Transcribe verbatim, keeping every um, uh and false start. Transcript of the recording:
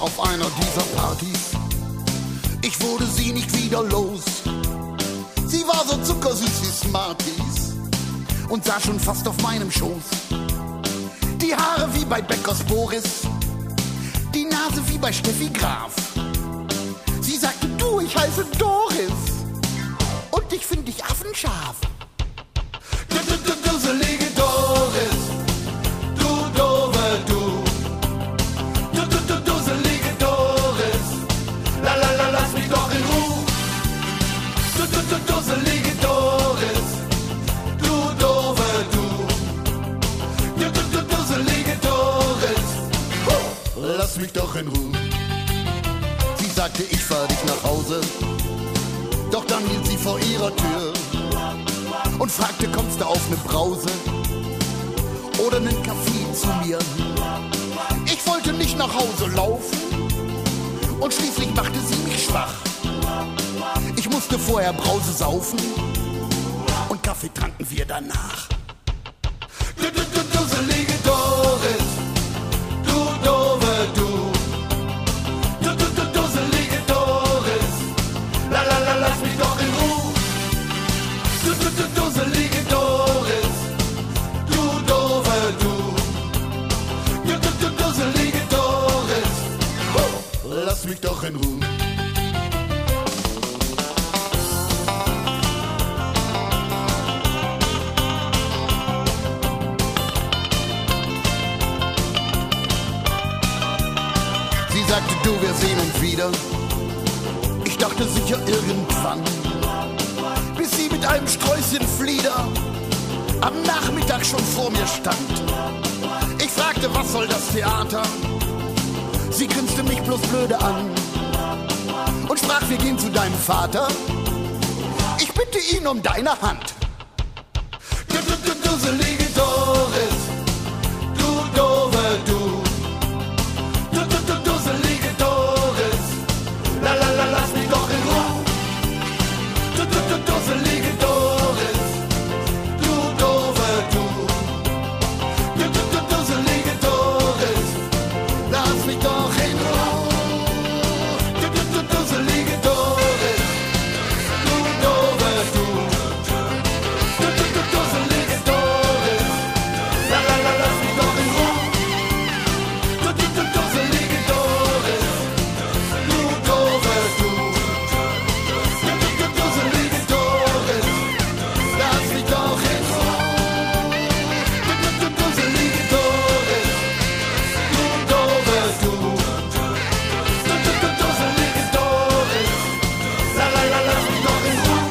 auf einer dieser Partys. Ich wurde sie nicht wieder los. Sie war so zuckersüß wie Smarties und saß schon fast auf meinem Schoß. Die Haare wie bei Bäckers Boris, die Nase wie bei Steffi Graf. Sie sagte, du, ich heiße Doris und ich find dich affenscharf. Dusselige Doris, du doofe du. Dusselige Doris, la la la, lass mich doch in Ruhe. Dusselige Doris, du doofe du. Dusselige Doris, lass mich doch in Ruhe. Sie sagte, ich fahr dich nach Hause, doch dann hielt sie vor ihrer Tür und fragte, kommst du auf ne Brause oder nen Kaffee zu mir? Ich wollte nicht nach Hause laufen und schließlich machte sie mich schwach. Ich musste vorher Brause saufen und Kaffee tranken wir danach. Dusselige Doris, du doofe du. Dusselige Doris, la la la, lass mich doch in Ruhe. Dusselige Doris, du doofe du. Dusselige Doris, lass mich doch in Ruhe. Sie sagte, du, wir sehen uns wieder. Ich dachte sicher irgendwann, bis sie mit einem Sträußchen Flieder am Nachmittag schon vor mir stand. Ich fragte, was soll das Theater? Sie grinste mich bloß blöde an und sprach, wir gehen zu deinem Vater. Ich bitte ihn um deine Hand. Dusselige Doris, du doofe du. Dusselige Doris, la la la, lass mich doch in Ruhe. Dusselige Doris, du doofe du. Dusselige Doris, lass mich doch in Ruhe. Dusselige Doris, du doofe du. Dusselige Doris, la la la, lass mich doch in Ruhe. Dusselige Doris, du doofe du. Dusselige Doris, lass mich doch in Ruhe. Dusselige Doris, du doofe du. Dusselige Doris, la la la, lass mich doch in Ruhe.